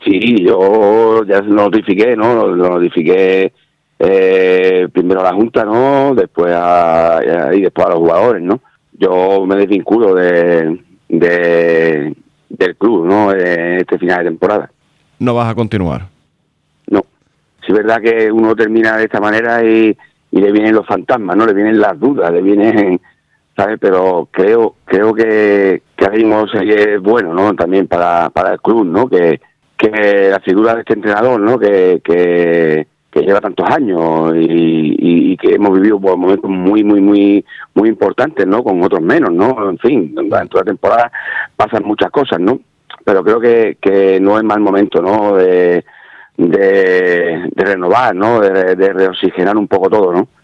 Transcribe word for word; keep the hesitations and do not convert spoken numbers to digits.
Sí, yo ya lo notifiqué, ¿no? Lo notifiqué eh, primero a la Junta, ¿no? Después a, y después a los jugadores, ¿no? Yo me desvinculo de, de del club, ¿no? En este final de temporada. ¿No vas a continuar? No. Sí es verdad que uno termina de esta manera y, y le vienen los fantasmas, ¿no? Le vienen las dudas, le vienen, ¿sabes? Pero creo creo que, que ahora mismo es bueno, ¿no? También para, para el club, ¿no? Que que la figura de este entrenador, ¿no? Que, que, que lleva tantos años y, y, y que hemos vivido por momentos muy, muy, muy, muy importantes, ¿no? Con otros menos, ¿no? En fin, durante la temporada pasan muchas cosas, ¿no? Pero creo que, que no es mal momento, ¿no? De, de, de renovar, ¿no? De, de reoxigenar un poco todo, ¿no?